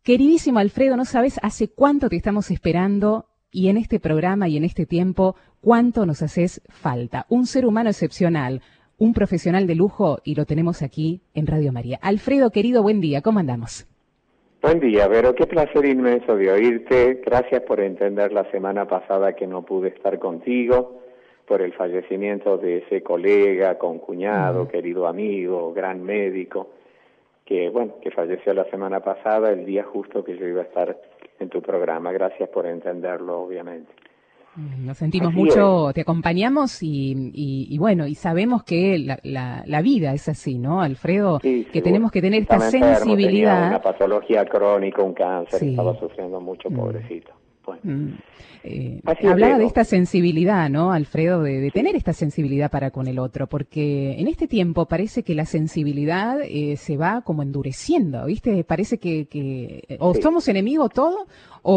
Queridísimo Alfredo, no sabes hace cuánto te estamos esperando y en este programa y en este tiempo, cuánto nos haces falta. Un ser humano excepcional, un profesional de lujo y lo tenemos aquí en Radio María. Alfredo, querido, buen día, ¿cómo andamos? Buen día, Vero, qué placer inmenso de oírte. Gracias por entender la semana pasada que no pude estar contigo, por el fallecimiento de ese colega, concuñado, querido amigo, gran médico, que falleció la semana pasada, el día justo que yo iba a estar en tu programa. Gracias por entenderlo, obviamente. Nos sentimos Así mucho, es. te acompañamos y bueno, y sabemos que la vida es así, ¿no, Alfredo? Sí, Que seguro. tenemos que tener esta Estaba enfermo, tenía sensibilidad. una patología crónica, un cáncer, Sí. estaba sufriendo mucho, pobrecito. Bueno. Así es, Hablaba de Vero. esta sensibilidad, ¿no, Alfredo? De Sí. tener esta sensibilidad para con el otro, porque en este tiempo parece que la sensibilidad se va como endureciendo, ¿viste? Parece que o Sí. somos enemigos todo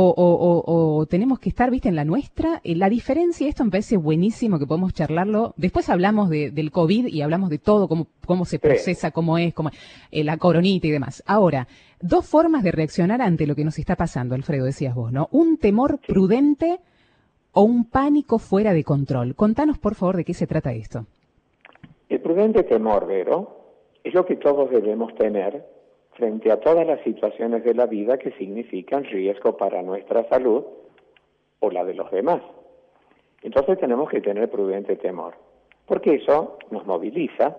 o tenemos que estar, ¿viste? En la nuestra. La diferencia, esto me parece buenísimo que podemos charlarlo. Después hablamos del COVID y hablamos de todo, cómo se procesa, cómo es, la coronita y demás. Ahora, dos formas de reaccionar ante lo que nos está pasando, Alfredo, decías vos, ¿no? Un temor prudente o un pánico fuera de control. Contanos, por favor, de qué se trata esto. El prudente temor, Vero, es lo que todos debemos tener frente a todas las situaciones de la vida que significan riesgo para nuestra salud o la de los demás. Entonces tenemos que tener prudente temor, porque eso nos moviliza,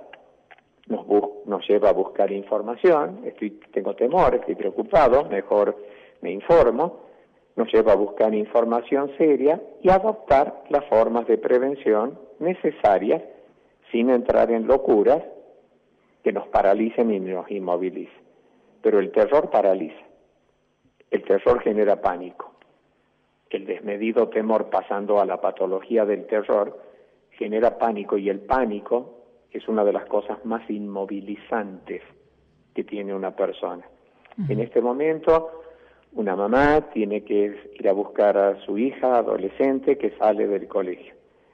nos lleva a buscar información. Tengo temor, estoy preocupado, mejor me informo. Nos lleva a buscar información seria y adoptar las formas de prevención necesarias sin entrar en locuras que nos paralicen y nos inmovilicen. Pero el terror paraliza, el terror genera pánico. El desmedido temor pasando a la patología del terror genera pánico, y el pánico es una de las cosas más inmovilizantes que tiene una persona. En este momento, una mamá tiene que ir a buscar a su hija adolescente que sale del colegio.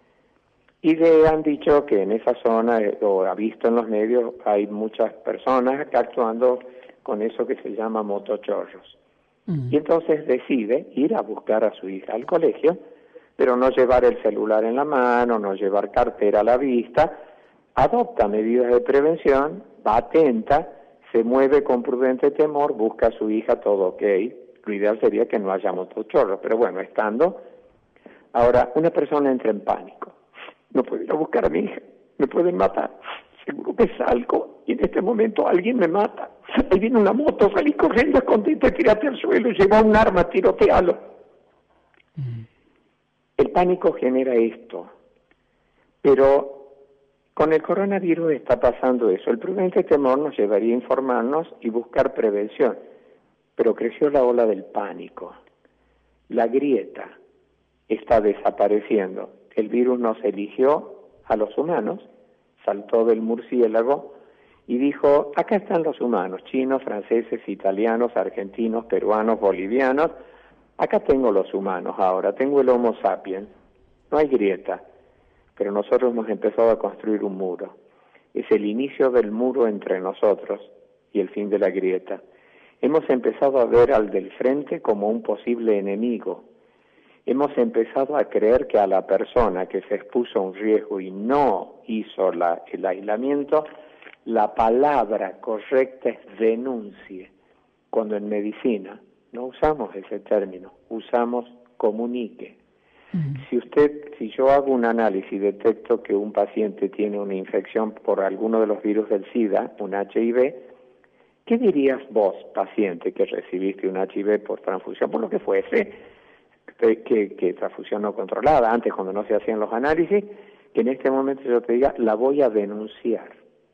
Y le han dicho que en esa zona, o ha visto en los medios, hay muchas personas actuando con eso que se llama motochorros. Y entonces decide ir a buscar a su hija al colegio, pero no llevar el celular en la mano, no llevar cartera a la vista. Adopta medidas de prevención, va atenta, se mueve con prudente temor, busca a su hija, todo ok. Lo ideal sería que no haya motochorros, pero bueno, estando. Ahora, una persona entra en pánico. No puedo ir a buscar a mi hija, me pueden matar. Seguro que salgo y en este momento alguien me mata. Ahí viene una moto, salí corriendo, escondite, tírate al suelo, lleva un arma, tirotealo. El pánico genera esto, pero con el coronavirus está pasando eso. El prudente temor nos llevaría a informarnos y buscar prevención, pero creció la ola del pánico. La grieta está desapareciendo. El virus nos eligió a los humanos, saltó del murciélago y dijo: acá están los humanos, chinos, franceses, italianos, argentinos, peruanos, bolivianos. Acá tengo los humanos ahora, tengo el Homo sapiens. No hay grieta, pero nosotros hemos empezado a construir un muro. Es el inicio del muro entre nosotros y el fin de la grieta. Hemos empezado a ver al del frente como un posible enemigo. Hemos empezado a creer que a la persona que se expuso a un riesgo y no hizo el aislamiento, la palabra correcta es denuncie, cuando en medicina no usamos ese término, usamos comunique. Si yo hago un análisis y detecto que un paciente tiene una infección por alguno de los virus del SIDA, un HIV, ¿qué dirías vos, paciente, que recibiste un HIV por transfusión, por lo que fuese, que transfusión no controlada, antes cuando no se hacían los análisis, que en este momento yo te diga, la voy a denunciar?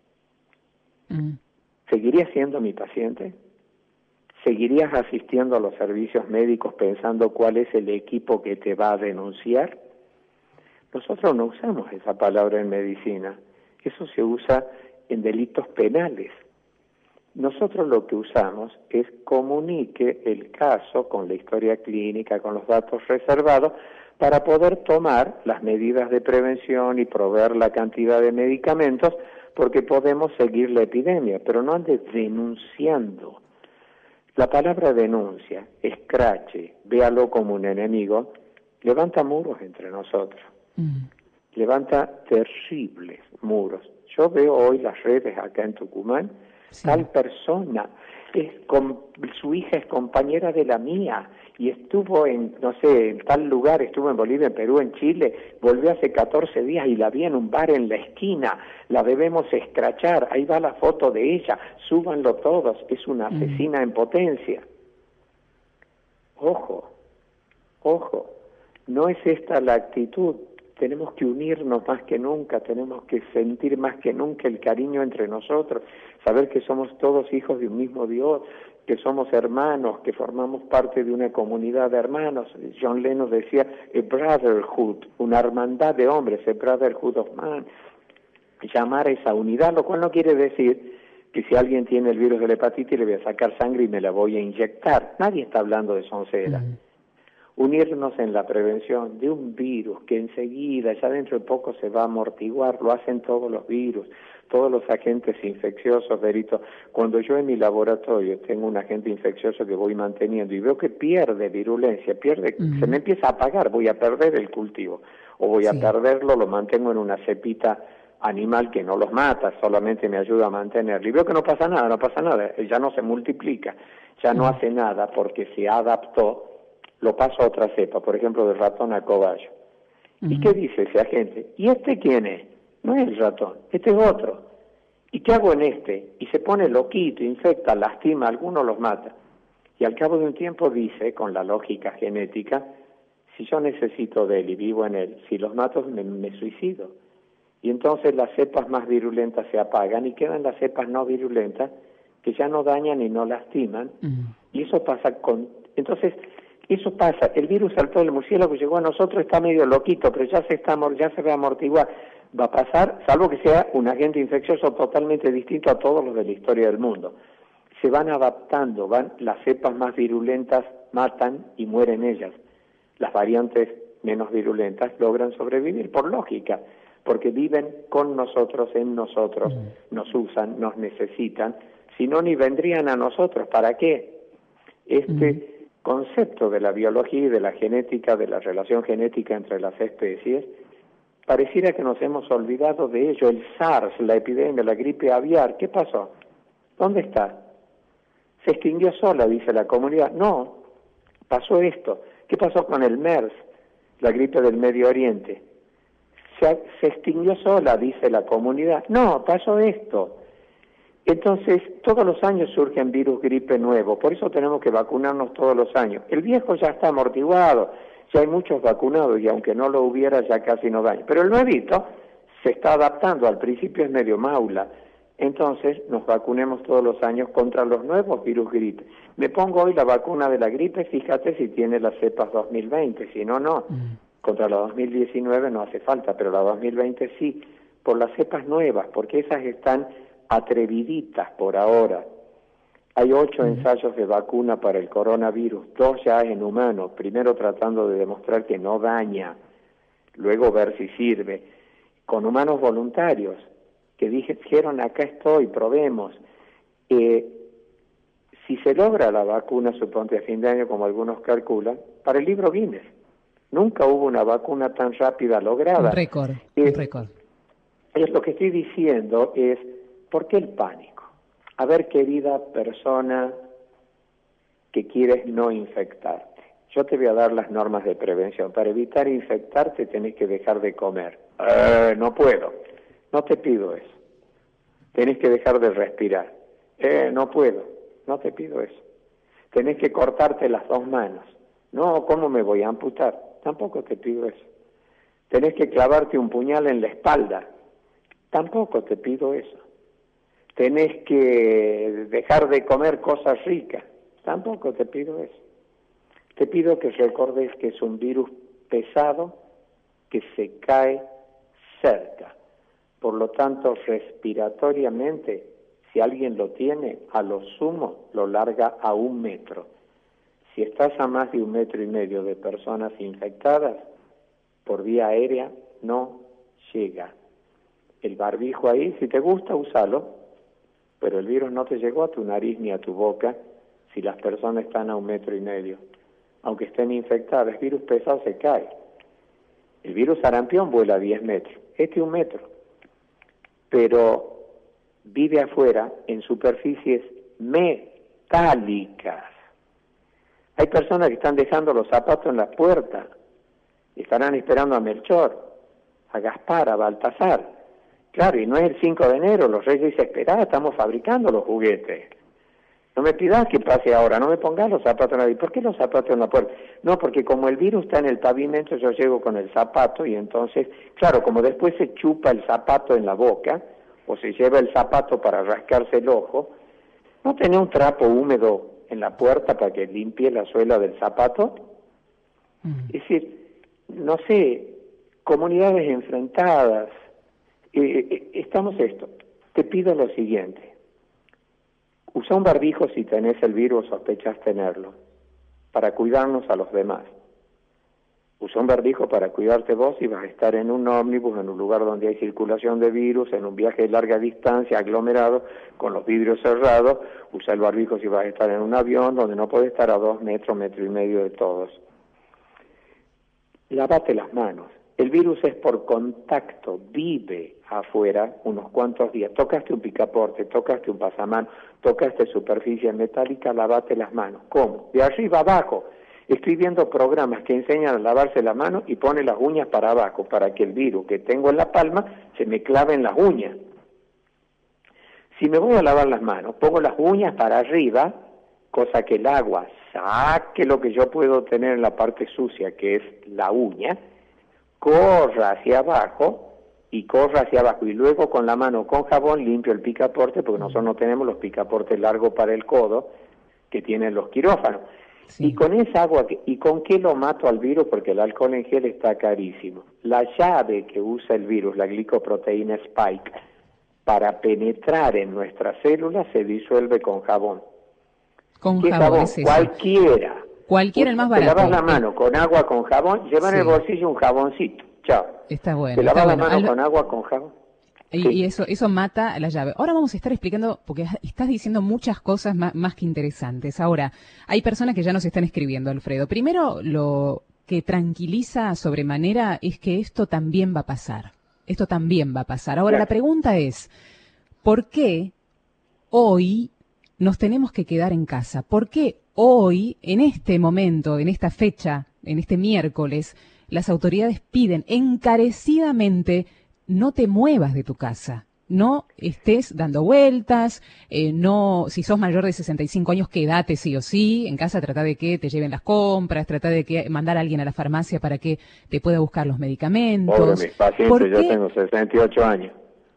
¿Seguirías siendo mi paciente? ¿Seguirías asistiendo a los servicios médicos pensando cuál es el equipo que te va a denunciar? Nosotros no usamos esa palabra en medicina. Eso se usa en delitos penales. Nosotros lo que usamos es comunique el caso con la historia clínica, con los datos reservados, para poder tomar las medidas de prevención y proveer la cantidad de medicamentos, porque podemos seguir la epidemia, pero no andes denunciando. La palabra denuncia, escrache, véalo como un enemigo, levanta muros entre nosotros. Levanta terribles muros. Yo veo hoy las redes acá en Tucumán, tal persona, su hija es compañera de la mía, y estuvo en, no sé, en tal lugar, estuvo en Bolivia, en Perú, en Chile, volvió hace 14 días y la vi en un bar en la esquina, la debemos escrachar, ahí va la foto de ella, súbanlo todos, es una asesina en potencia. Ojo, no es esta la actitud, tenemos que unirnos más que nunca, tenemos que sentir más que nunca el cariño entre nosotros, saber que somos todos hijos de un mismo Dios, que somos hermanos, que formamos parte de una comunidad de hermanos. John Lennon decía, a brotherhood, una hermandad de hombres, a brotherhood of man. Llamar a esa unidad, lo cual no quiere decir que si alguien tiene el virus de la hepatitis le voy a sacar sangre y me la voy a inyectar. Nadie está hablando de soncera. Unirnos en la prevención de un virus que enseguida, ya dentro de poco se va a amortiguar, lo hacen todos los virus, todos los agentes infecciosos, Berito. Cuando yo en mi laboratorio tengo un agente infeccioso que voy manteniendo y veo que pierde virulencia, se me empieza a apagar, voy a perder el cultivo, o voy a perderlo, lo mantengo en una cepita animal que no los mata, solamente me ayuda a mantenerlo. Y veo que no pasa nada, ya no se multiplica, ya no hace nada porque se adaptó, lo paso a otra cepa, por ejemplo, del ratón a cobayo. ¿Y qué dice ese agente? ¿Y este quién es? No es el ratón, este es otro. ¿Y qué hago en este? Y se pone loquito, infecta, lastima, algunos los mata. Y al cabo de un tiempo dice, con la lógica genética, si yo necesito de él y vivo en él, si los mato me suicido. Y entonces las cepas más virulentas se apagan y quedan las cepas no virulentas que ya no dañan y no lastiman. Y eso pasa Entonces, eso pasa. El virus saltó del murciélago, llegó a nosotros, está medio loquito, pero ya se va a amortiguar. Va a pasar, salvo que sea un agente infeccioso totalmente distinto a todos los de la historia del mundo. Se van adaptando, las cepas más virulentas matan y mueren ellas. Las variantes menos virulentas logran sobrevivir por lógica, porque viven con nosotros, en nosotros, nos usan, nos necesitan, si no ni vendrían a nosotros. ¿Para qué? Concepto de la biología y de la genética, de la relación genética entre las especies, pareciera que nos hemos olvidado de ello. El SARS, la epidemia, la gripe aviar, ¿qué pasó? ¿Dónde está? Se extinguió sola, dice la comunidad. No, pasó esto. ¿Qué pasó con el MERS, la gripe del Medio Oriente? Se extinguió sola, dice la comunidad. No, pasó esto. Entonces, todos los años surgen virus gripe nuevos, por eso tenemos que vacunarnos todos los años. El viejo ya está amortiguado, ya hay muchos vacunados y aunque no lo hubiera ya casi no daña. Pero el nuevito se está adaptando, al principio es medio maula. Entonces, nos vacunemos todos los años contra los nuevos virus gripe. Me pongo hoy la vacuna de la gripe, fíjate si tiene las cepas 2020, si no, no. Contra la 2019 no hace falta, pero la 2020 sí, por las cepas nuevas, porque esas están atreviditas por ahora. Hay 8 ensayos de vacuna para el coronavirus, 2 ya en humanos, primero tratando de demostrar que no daña, luego ver si sirve, con humanos voluntarios, que dijeron acá estoy, probemos. Si se logra la vacuna, suponte a fin de año, como algunos calculan, para el libro Guinness, nunca hubo una vacuna tan rápida lograda. Un récord. Es lo que estoy diciendo es, ¿por qué el pánico? A ver, querida persona que quieres no infectarte, yo te voy a dar las normas de prevención. Para evitar infectarte tenés que dejar de comer. No puedo. No te pido eso. Tenés que dejar de respirar. No puedo. No te pido eso. Tenés que cortarte las 2 manos. No, ¿cómo me voy a amputar? Tampoco te pido eso. Tenés que clavarte un puñal en la espalda. Tampoco te pido eso. Tenés que dejar de comer cosas ricas. Tampoco te pido eso. Te pido que recordes que es un virus pesado que se cae cerca. Por lo tanto, respiratoriamente, si alguien lo tiene, a lo sumo lo larga a 1 metro. Si estás a más de 1,5 metros de personas infectadas, por vía aérea no llega. El barbijo ahí, si te gusta, úsalo, pero el virus no te llegó a tu nariz ni a tu boca, si las personas están a 1,5 metros. Aunque estén infectadas, el virus pesado se cae. El virus sarampión vuela a 10 metros, 1 metro. Pero vive afuera en superficies metálicas. Hay personas que están dejando los zapatos en la puerta, estarán esperando a Melchor, a Gaspar, a Baltasar. Claro, y no es el 5 de enero, los reyes dicen, esperá, estamos fabricando los juguetes. No me pidas que pase ahora, no me pongas los zapatos en la puerta. ¿Por qué los zapatos en la puerta? No, porque como el virus está en el pavimento, yo llego con el zapato y entonces, claro, como después se chupa el zapato en la boca, o se lleva el zapato para rascarse el ojo, ¿no tenés un trapo húmedo en la puerta para que limpie la suela del zapato? Es decir, no sé, comunidades enfrentadas, estamos esto. Te pido lo siguiente. Usa un barbijo si tenés el virus o sospechas tenerlo, para cuidarnos a los demás. Usa un barbijo para cuidarte vos si vas a estar en un ómnibus, en un lugar donde hay circulación de virus, en un viaje de larga distancia, aglomerado, con los vidrios cerrados. Usa el barbijo si vas a estar en un avión donde no podés estar a 2 metros, 1,5 metros de todos. Lávate las manos. El virus es por contacto, vive afuera unos cuantos días. Tocaste un picaporte, tocaste un pasamano, tocaste superficie metálica, lavate las manos. ¿Cómo? De arriba abajo, escribiendo programas que enseñan a lavarse las manos y pone las uñas para abajo, para que el virus que tengo en la palma se me clave en las uñas. Si me voy a lavar las manos, pongo las uñas para arriba, cosa que el agua saque lo que yo puedo tener en la parte sucia, que es la uña, corra hacia abajo y corra hacia abajo. Y luego con la mano, con jabón, limpio el picaporte, porque nosotros no tenemos los picaportes largos para el codo que tienen los quirófanos. Sí. Y con esa agua, ¿y con qué lo mato al virus? Porque el alcohol en gel está carísimo. La llave que usa el virus, la glicoproteína spike, para penetrar en nuestras células se disuelve con jabón. Con ¿Qué jabón? Es eso. Cualquiera. Cualquiera, el más barato. Te lavas la mano con agua, con jabón, lleva en el bolsillo un jaboncito. Chao. Está bueno. Te lavas la mano con agua, con jabón. Y eso mata la llave. Ahora vamos a estar explicando, porque estás diciendo muchas cosas más que interesantes. Ahora, hay personas que ya nos están escribiendo, Alfredo. Primero, lo que tranquiliza sobremanera es que esto también va a pasar. Esto también va a pasar. Ahora, la pregunta es, ¿por qué hoy nos tenemos que quedar en casa? ¿Por qué hoy, en este momento, en esta fecha, en este miércoles, las autoridades piden encarecidamente no te muevas de tu casa, no estés dando vueltas, no, si sos mayor de 65 años, quédate sí o sí, en casa trata de que te lleven las compras, trata de que mandar a alguien a la farmacia para que te pueda buscar los medicamentos? Pobre mis pacientes, yo tengo 68 años.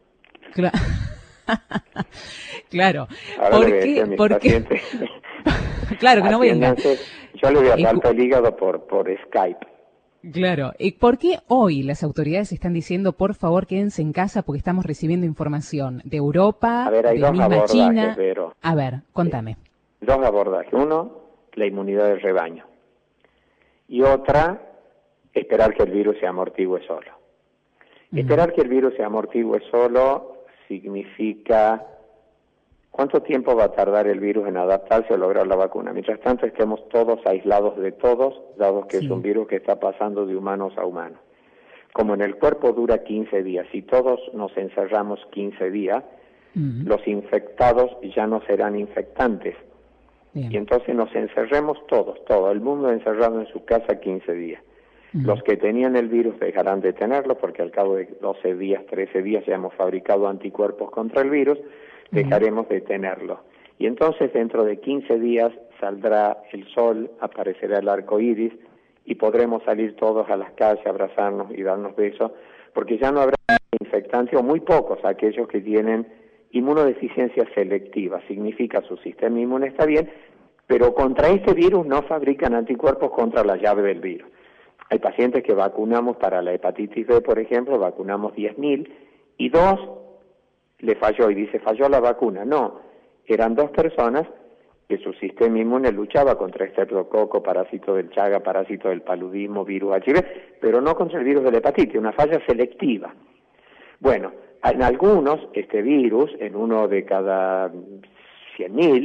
Claro. ¿Por qué? Claro, que no venga. Yo le voy a faltar el hígado por Skype. Claro. ¿Y por qué hoy las autoridades están diciendo, por favor, quédense en casa porque estamos recibiendo información de Europa, de misma China? Pero, a ver, contame. Dos abordajes. Uno, la inmunidad del rebaño. Y otra, esperar que el virus se amortigüe solo. Esperar que el virus se amortigüe solo significa cuánto tiempo va a tardar el virus en adaptarse o lograr la vacuna. Mientras tanto estemos todos aislados de todos, dado que es un virus que está pasando de humanos a humanos. Como en el cuerpo dura 15 días, si todos nos encerramos 15 días, los infectados ya no serán infectantes. Bien. Y entonces nos encerremos todos, todo el mundo encerrado en su casa 15 días. Los que tenían el virus dejarán de tenerlo porque al cabo de 12 días, 13 días ya hemos fabricado anticuerpos contra el virus, dejaremos de tenerlo. Y entonces dentro de 15 días saldrá el sol, aparecerá el arco iris y podremos salir todos a las calles, abrazarnos y darnos besos, porque ya no habrá infectantes, o muy pocos, aquellos que tienen inmunodeficiencia selectiva. Significa su sistema inmune está bien, pero contra este virus no fabrican anticuerpos contra la llave del virus. Hay pacientes que vacunamos para la hepatitis B, por ejemplo, vacunamos 10.000 y 2 le falló y dice, falló la vacuna. No, eran 2 personas que su sistema inmune luchaba contra estreptococo, parásito del Chaga, parásito del paludismo, virus HIV, pero no contra el virus de la hepatitis, una falla selectiva. Bueno, en algunos, este virus, en uno de cada 100.000,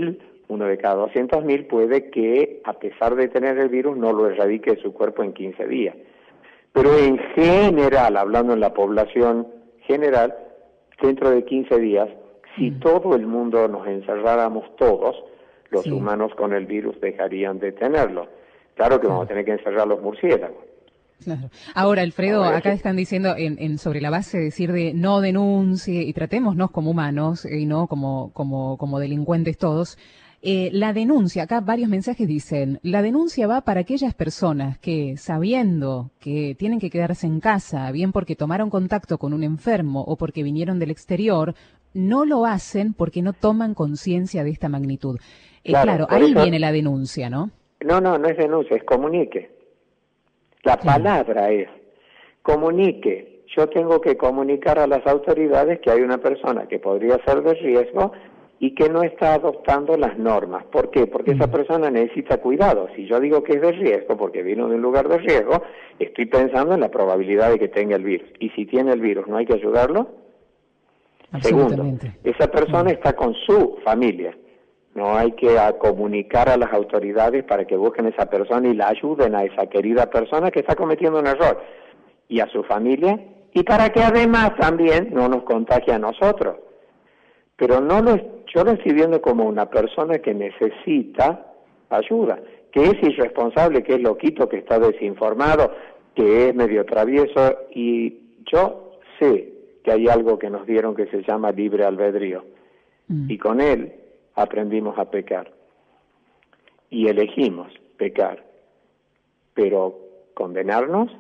uno de cada 200.000 puede que, a pesar de tener el virus, no lo erradique de su cuerpo en 15 días. Pero en general, hablando en la población general, dentro de 15 días, si todo el mundo nos encerráramos todos, los humanos con el virus dejarían de tenerlo. Claro que vamos a tener que encerrar los murciélagos. Claro. Ahora, Alfredo, acá están diciendo sobre la base de decir de no denuncie y tratémonos como humanos y no como delincuentes todos. La denuncia, acá varios mensajes dicen, la denuncia va para aquellas personas que, sabiendo que tienen que quedarse en casa, bien porque tomaron contacto con un enfermo o porque vinieron del exterior, no lo hacen porque no toman conciencia de esta magnitud. Claro, ahí viene la denuncia, ¿no? No es denuncia, es comunique. La palabra es comunique. Yo tengo que comunicar a las autoridades que hay una persona que podría ser de riesgo y que no está adoptando las normas. ¿Por qué? Porque esa persona necesita cuidado. Si yo digo que es de riesgo porque vino de un lugar de riesgo, estoy pensando en la probabilidad de que tenga el virus. Y si tiene el virus, ¿no hay que ayudarlo? Segundo, esa persona está con su familia. No hay que comunicar a las autoridades para que busquen a esa persona y la ayuden a esa querida persona que está cometiendo un error. Y a su familia, y para que además también no nos contagie a nosotros. Pero yo lo estoy viendo como una persona que necesita ayuda, que es irresponsable, que es loquito, que está desinformado, que es medio travieso, y yo sé que hay algo que nos dieron que se llama libre albedrío, y con él aprendimos a pecar, y elegimos pecar, pero condenarnos,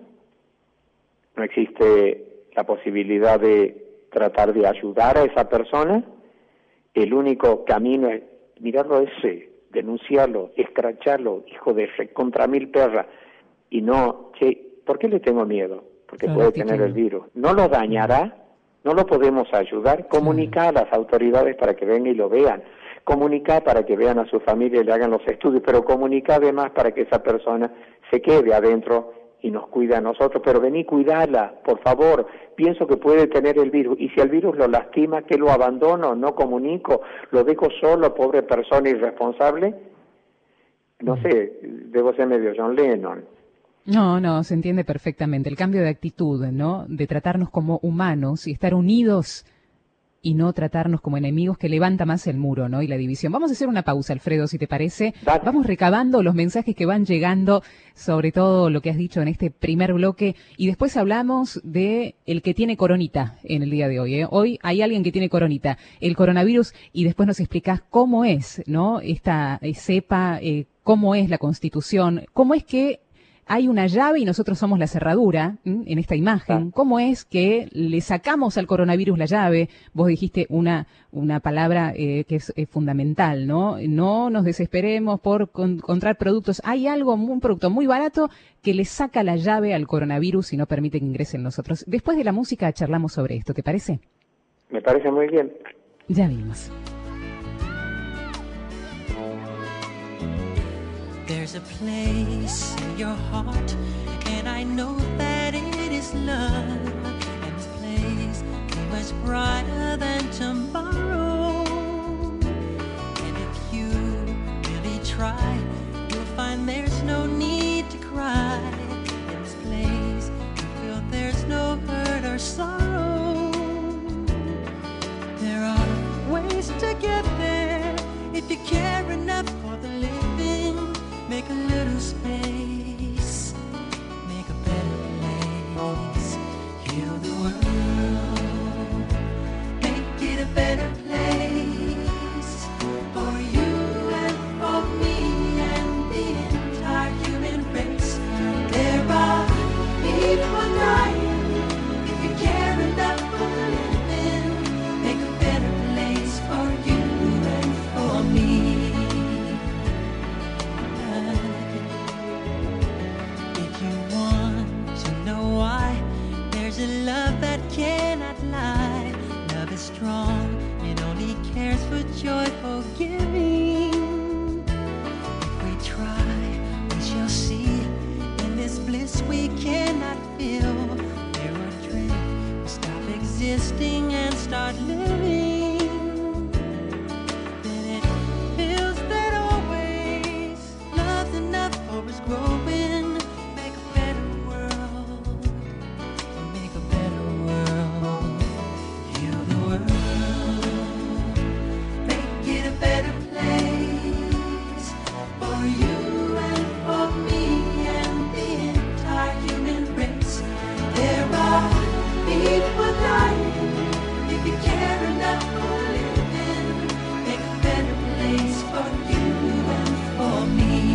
no existe la posibilidad de tratar de ayudar a esa persona. El único camino es mirarlo a ese, denunciarlo, escracharlo, hijo de contra 1000 perras, y no, ¿por qué le tengo miedo? Porque puede tener el virus. ¿No lo dañará? ¿No lo podemos ayudar? Comunicar a las autoridades para que vengan y lo vean. Comunicar para que vean a su familia y le hagan los estudios, pero comunicar además para que esa persona se quede adentro y nos cuide a nosotros, pero vení, cuidala, por favor, pienso que puede tener el virus, y si el virus lo lastima, ¿qué lo abandono? ¿No comunico? ¿Lo dejo solo, pobre persona irresponsable? No sé, debo ser medio John Lennon. No, se entiende perfectamente. El cambio de actitud, ¿no? De tratarnos como humanos y estar unidos y no tratarnos como enemigos, que levanta más el muro, ¿no? Y la división. Vamos a hacer una pausa, Alfredo, si te parece. Dale. Vamos recabando los mensajes que van llegando, sobre todo lo que has dicho en este primer bloque, y después hablamos de el que tiene coronita en el día de hoy, ¿eh? Hoy hay alguien que tiene coronita, el coronavirus, y después nos explicás cómo es, ¿no? Esta cepa, cómo es la Constitución, cómo es que hay una llave y nosotros somos la cerradura, en esta imagen. ¿Cómo es que le sacamos al coronavirus la llave? Vos dijiste una palabra que es fundamental, ¿no? No nos desesperemos por encontrar productos. Hay un producto muy barato que le saca la llave al coronavirus y no permite que ingresen nosotros. Después de la música charlamos sobre esto, ¿te parece? Me parece muy bien. Ya vimos. There's a place in your heart, and I know that it is love. And this place is much brighter than tomorrow. And if you really try, you'll find there's no need to cry. In this place, you feel there's no hurt or sorrow. There are ways to get there if you care enough for the living. Make a little space, make a better place, heal the world, make it a better place, for you and for me and the entire human race. There are people dying, if you care enough for the living, make a better place for you and for me. is growing. Make a better world. Make a better world. Heal the world. Make it a better place for you and for me and the entire human race. There are people dying. If you care enough for living, make a better place for you and for me.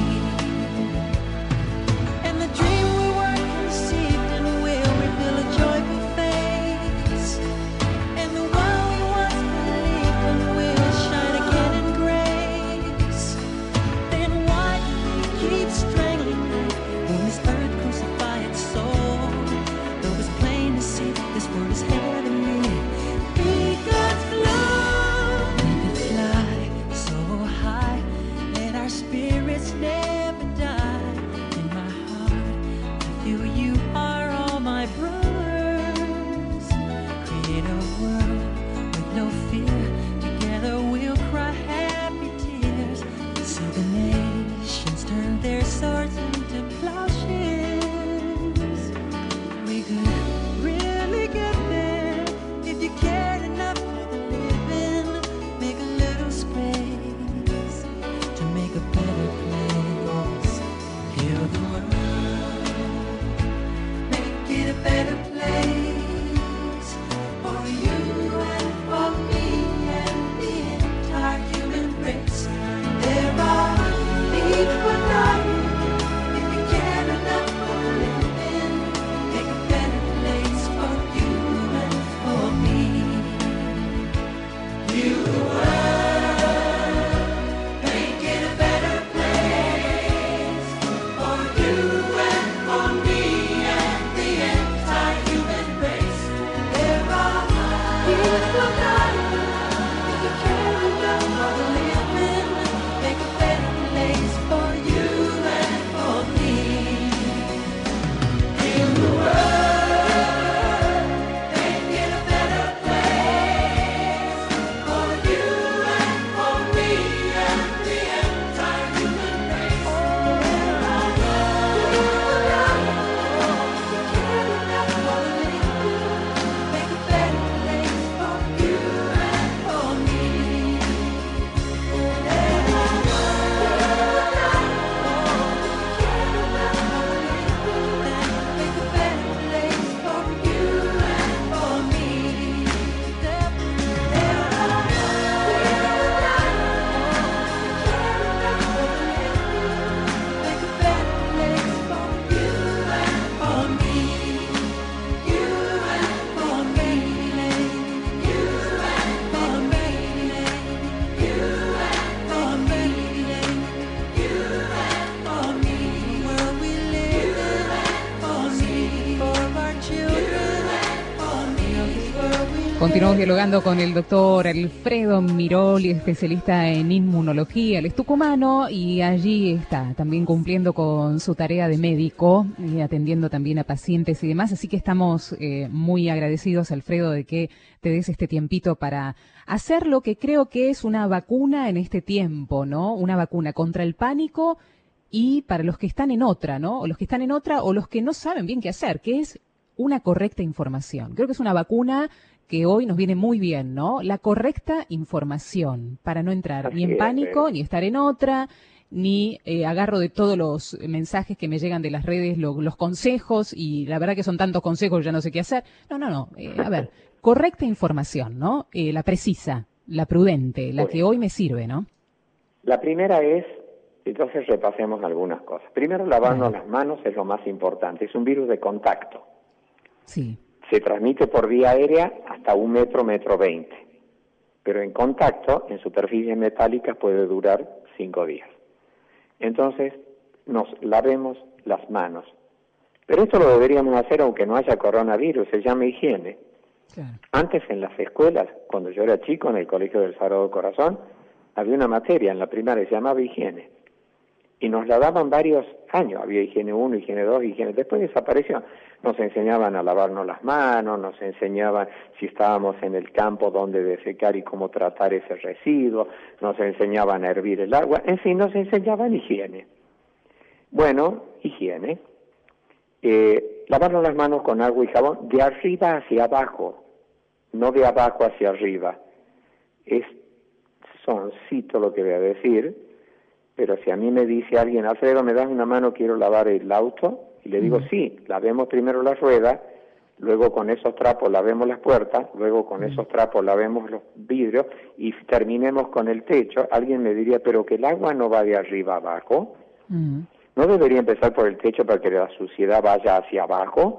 And the dream we were conceived in will reveal a joyful face. And the world we once believed in will shine again in grace. Then why keep strangling when this earth crucify its soul? Though it's plain to see this world is heavenly. Be God's love. Make it fly so high. Let our spirits never die. In my heart, I feel you are all my brothers. Create a world with no fear. Together we'll cry happy tears. See the nations turn their swords into plowshares. We could really get there if you cared enough for the living. Make a little space to make a better place. Heal the world. Make it a better place for you and for me and the entire human race. There are people dying. If you care enough for living, make a better place for you and for me. Heal the world, make it a better place for you and for me and the entire human race. There are people dying. If you care enough for the living, make a better place for you and for me. Heal the world, make it a better place for you and for me and the entire human race. There are people dying. If you care enough for the living, make a better place for you and for me. There are people dying. If you care enough for the living, make a better place for you and for me. There are people dying. If you care enough for the living, make a better place for you and for me. You and for me, you and for me, you and for me, you and for me. World we live in, for me, for our children, for me. World we live. Continuamos dialogando con el doctor Alfredo Miroli, especialista en inmunología. Él es tucumano y allí está también cumpliendo con su tarea de médico y atendiendo también a pacientes y demás. Así que estamos muy agradecidos, Alfredo, de que te des este tiempito para hacer lo que creo que es una vacuna en este tiempo, ¿no? Una vacuna contra el pánico y para los que están en otra, ¿no? O los que están en otra o los que no saben bien qué hacer, que es una correcta información. Creo que es una vacuna que hoy nos viene muy bien, ¿no? La correcta información para no entrar ni en Así es, pánico, ni estar en otra, ni agarro de todos los mensajes que me llegan de las redes, los consejos, y la verdad que son tantos consejos que ya no sé qué hacer. No. A ver, correcta información, ¿no? La precisa, la prudente, la que hoy me sirve, ¿no? La primera es, entonces repasemos algunas cosas. Primero, lavarnos las manos es lo más importante. Es un virus de contacto. Sí. Se transmite por vía aérea hasta 1 metro, 1,20 m. Pero en contacto, en superficies metálicas, puede durar 5 días. Entonces, nos lavemos las manos. Pero esto lo deberíamos hacer aunque no haya coronavirus, se llama higiene. Claro. Antes en las escuelas, cuando yo era chico en el Colegio del Sagrado Corazón, había una materia en la primaria que se llamaba higiene. Y nos la daban varios años, había higiene 1, higiene 2, higiene... Después desapareció. Nos enseñaban a lavarnos las manos, nos enseñaban si estábamos en el campo dónde defecar y cómo tratar ese residuo, nos enseñaban a hervir el agua, en fin, nos enseñaban higiene. Bueno, higiene. Lavarnos las manos con agua y jabón de arriba hacia abajo, no de abajo hacia arriba. Es soncito lo que voy a decir, pero si a mí me dice alguien, Alfredo, ¿me das una mano? Quiero lavar el auto. Y le digo, sí, lavemos primero las ruedas, luego con esos trapos lavemos las puertas, luego con esos trapos lavemos los vidrios y terminemos con el techo. Alguien me diría, pero que el agua no va de arriba abajo. ¿No debería empezar por el techo para que la suciedad vaya hacia abajo?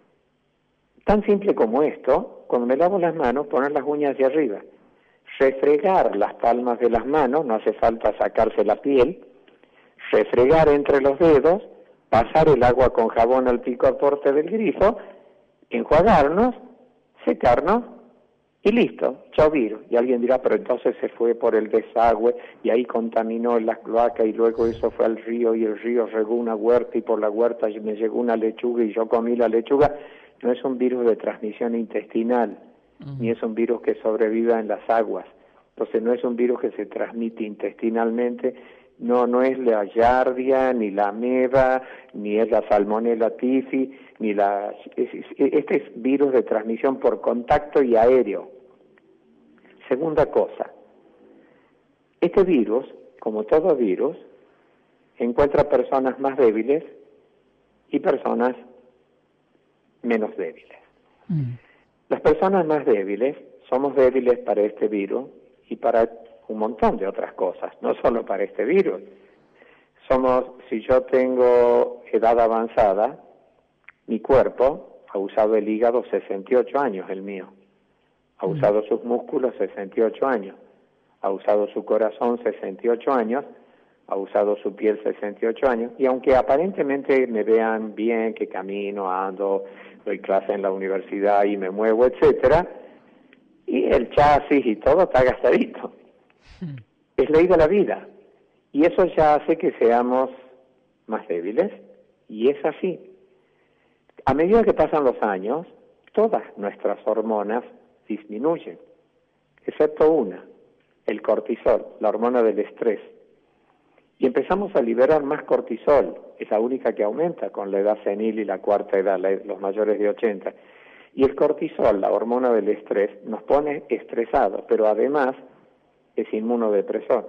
Tan simple como esto, cuando me lavo las manos, poner las uñas hacia arriba. Refregar las palmas de las manos, no hace falta sacarse la piel. Refregar entre los dedos, pasar el agua con jabón al picaporte del grifo, enjuagarnos, secarnos y listo, chao virus. Y alguien dirá, pero entonces se fue por el desagüe y ahí contaminó las cloacas y luego eso fue al río y el río regó una huerta y por la huerta me llegó una lechuga y yo comí la lechuga. No es un virus de transmisión intestinal, ni es un virus que sobreviva en las aguas. Entonces no es un virus que se transmite intestinalmente, no es la giardia, ni la ameba, ni es la salmonella typhi, ni este es virus de transmisión por contacto y aéreo. Segunda cosa, este virus, como todo virus, encuentra personas más débiles y personas menos débiles. Las personas más débiles somos débiles para este virus y para un montón de otras cosas, no solo para este virus. Si yo tengo edad avanzada, mi cuerpo ha usado el hígado 68 años, el mío. Ha usado sus músculos 68 años. Ha usado su corazón 68 años. Ha usado su piel 68 años. Y aunque aparentemente me vean bien, que camino, ando, doy clase en la universidad y me muevo, etcétera, y el chasis y todo está gastadito. Es ley de la vida. Y eso ya hace que seamos más débiles. Y es así. A medida que pasan los años, todas nuestras hormonas disminuyen, excepto una, el cortisol, la hormona del estrés. Y empezamos a liberar más cortisol, es la única que aumenta con la edad senil y la cuarta edad, los mayores de 80. Y el cortisol, la hormona del estrés, nos pone estresados, pero además es inmunodepresor.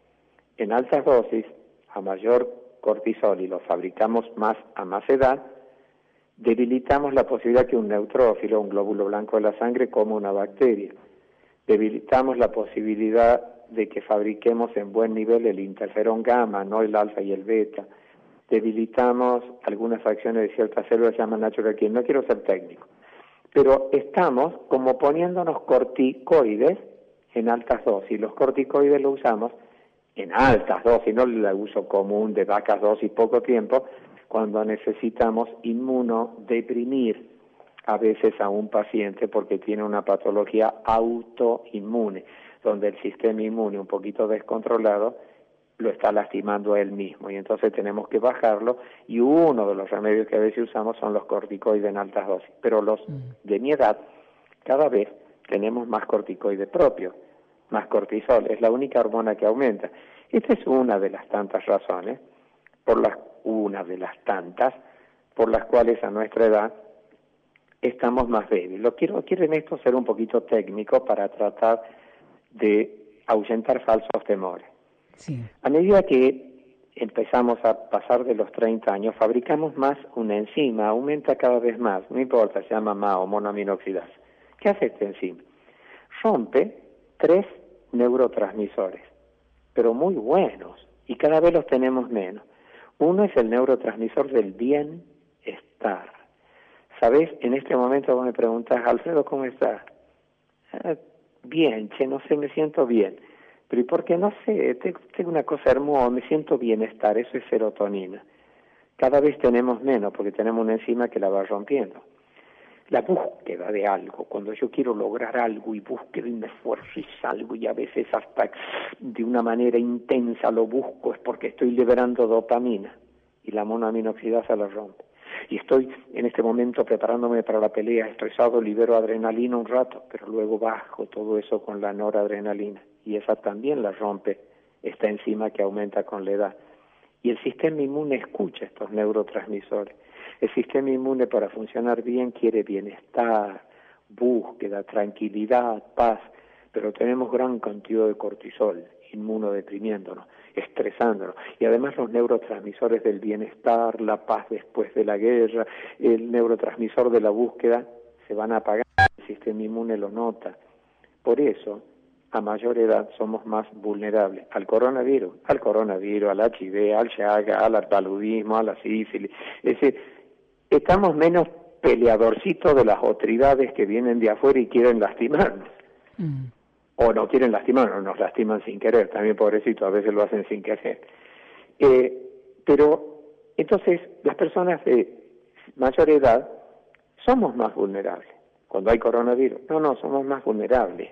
En altas dosis, a mayor cortisol, y lo fabricamos más a más edad, debilitamos la posibilidad que un neutrófilo, un glóbulo blanco de la sangre, coma una bacteria. Debilitamos la posibilidad de que fabriquemos en buen nivel el interferón gamma, no el alfa y el beta. Debilitamos algunas acciones de ciertas células que se llaman natural killer. No quiero ser técnico, pero estamos como poniéndonos corticoides en altas dosis. Los corticoides los usamos en altas dosis, no el uso común de vacas dosis poco tiempo, cuando necesitamos inmunodeprimir a veces a un paciente porque tiene una patología autoinmune, donde el sistema inmune un poquito descontrolado lo está lastimando a él mismo, y entonces tenemos que bajarlo, y uno de los remedios que a veces usamos son los corticoides en altas dosis. Pero los de mi edad, cada vez tenemos más corticoides propios, más cortisol, es la única hormona que aumenta. Esta es una de las tantas razones, por las cuales a nuestra edad estamos más débiles. Quiero en esto ser un poquito técnico para tratar de ahuyentar falsos temores. Sí. A medida que empezamos a pasar de los 30 años, fabricamos más una enzima, aumenta cada vez más, no importa, se llama MAO, monoaminoxidasa. ¿Qué hace esta enzima? Rompe 3 neurotransmisores, pero muy buenos, y cada vez los tenemos menos. Uno es el neurotransmisor del bienestar. ¿Sabes? En este momento vos me preguntas, Alfredo, ¿cómo estás? Bien, no sé, me siento bien. Pero ¿y por qué? No sé, tengo una cosa hermosa, me siento bienestar, eso es serotonina. Cada vez tenemos menos porque tenemos una enzima que la va rompiendo. La búsqueda de algo, cuando yo quiero lograr algo y búsqueda y me esfuerzo y salgo y a veces hasta de una manera intensa lo busco, es porque estoy liberando dopamina y la monoaminoxidasa la rompe. Y estoy en este momento preparándome para la pelea, estresado, libero adrenalina un rato, pero luego bajo todo eso con la noradrenalina y esa también la rompe esta enzima que aumenta con la edad. Y el sistema inmune escucha estos neurotransmisores. El sistema inmune, para funcionar bien, quiere bienestar, búsqueda, tranquilidad, paz, pero tenemos gran cantidad de cortisol inmunodeprimiéndonos, estresándonos. Y además los neurotransmisores del bienestar, la paz después de la guerra, el neurotransmisor de la búsqueda, se van a apagar, el sistema inmune lo nota. Por eso, a mayor edad somos más vulnerables al coronavirus, al HIV, al Chaga, al paludismo, a la sífilis. Es decir, estamos menos peleadorcitos de las autoridades que vienen de afuera y quieren lastimarnos. O no quieren lastimarnos, nos lastiman sin querer, también pobrecitos, a veces lo hacen sin querer. Pero entonces las personas de mayor edad somos más vulnerables. Cuando hay coronavirus, no, somos más vulnerables.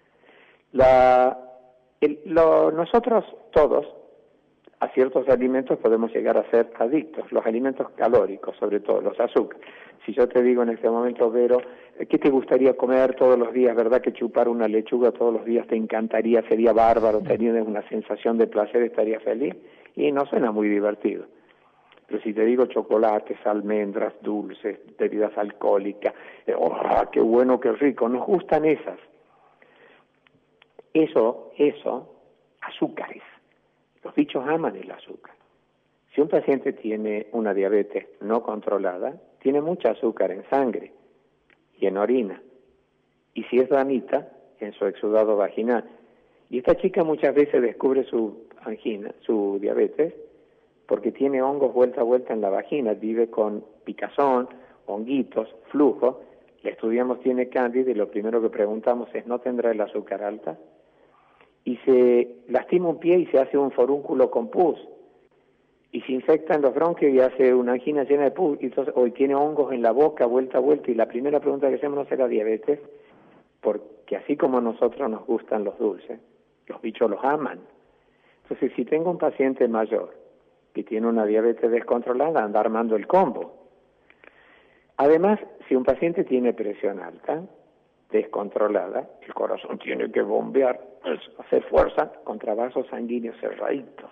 Nosotros todos a ciertos alimentos podemos llegar a ser adictos, los alimentos calóricos, sobre todo los azúcares. Si yo te digo en este momento, Vero, ¿qué te gustaría comer todos los días? ¿Verdad que chupar una lechuga todos los días te encantaría, sería bárbaro, tendrías una sensación de placer, estarías feliz? Y no suena muy divertido. Pero si te digo chocolates, almendras, dulces, bebidas alcohólicas, qué bueno, qué rico, nos gustan esas. Eso, azúcares. Los bichos aman el azúcar. Si un paciente tiene una diabetes no controlada, tiene mucha azúcar en sangre y en orina. Y si es damita, en su exudado vaginal. Y esta chica muchas veces descubre su angina, su diabetes, porque tiene hongos vuelta a vuelta en la vagina, vive con picazón, honguitos, flujo. Le estudiamos, tiene cándida, y lo primero que preguntamos es, ¿no tendrá el azúcar alta? Y se lastima un pie y se hace un forúnculo con pus, y se infecta en los bronquios y hace una angina llena de pus, y entonces hoy tiene hongos en la boca, vuelta a vuelta, y la primera pregunta que hacemos, ¿no será diabetes? Porque así como a nosotros nos gustan los dulces, los bichos los aman. Entonces, si tengo un paciente mayor que tiene una diabetes descontrolada, anda armando el combo. Además, si un paciente tiene presión alta, descontrolada, el corazón tiene que bombear, hacer fuerza contra vasos sanguíneos cerraditos.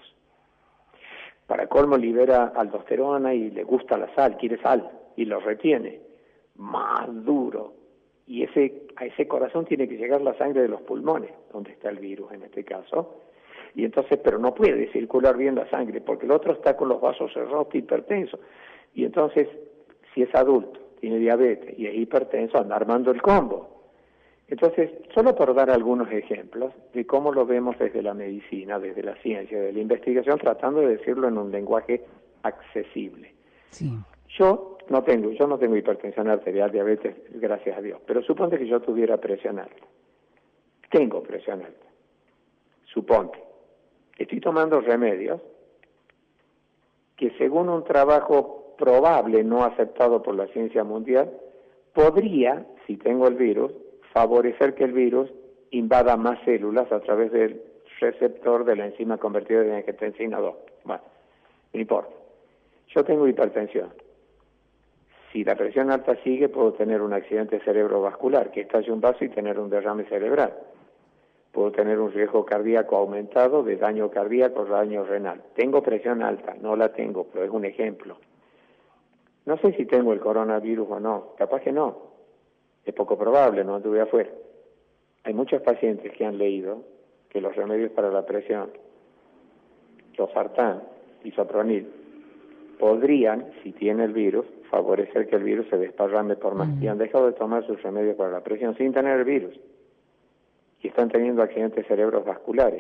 Para colmo, libera aldosterona y le gusta la sal, quiere sal, y lo retiene. Más duro. Y a ese corazón tiene que llegar la sangre de los pulmones, donde está el virus en este caso. Y entonces, pero no puede circular bien la sangre, porque el otro está con los vasos cerrados, hipertenso. Y entonces, si es adulto, tiene diabetes y es hipertenso, anda armando el combo. Entonces, solo por dar algunos ejemplos de cómo lo vemos desde la medicina, desde la ciencia, de la investigación, tratando de decirlo en un lenguaje accesible. Sí. Yo no tengo hipertensión arterial, diabetes, gracias a Dios, pero suponte que yo tuviera presión alta. Tengo presión alta. Suponte. Estoy tomando remedios que, según un trabajo probable no aceptado por la ciencia mundial, podría, si tengo el virus, favorecer que el virus invada más células a través del receptor de la enzima convertida en angiotensina 2. Bueno, no importa. Yo tengo hipertensión. Si la presión alta sigue, puedo tener un accidente cerebrovascular, que estalle un vaso y tener un derrame cerebral. Puedo tener un riesgo cardíaco aumentado de daño cardíaco, daño renal. Tengo presión alta, no la tengo, pero es un ejemplo. No sé si tengo el coronavirus o no, capaz que no. Es poco probable, no anduve afuera. Hay muchos pacientes que han leído que los remedios para la presión, losartán, isopronil, podrían, si tiene el virus, favorecer que el virus se desparrame por más. Y han dejado de tomar sus remedios para la presión sin tener el virus. Y están teniendo accidentes cerebrovasculares.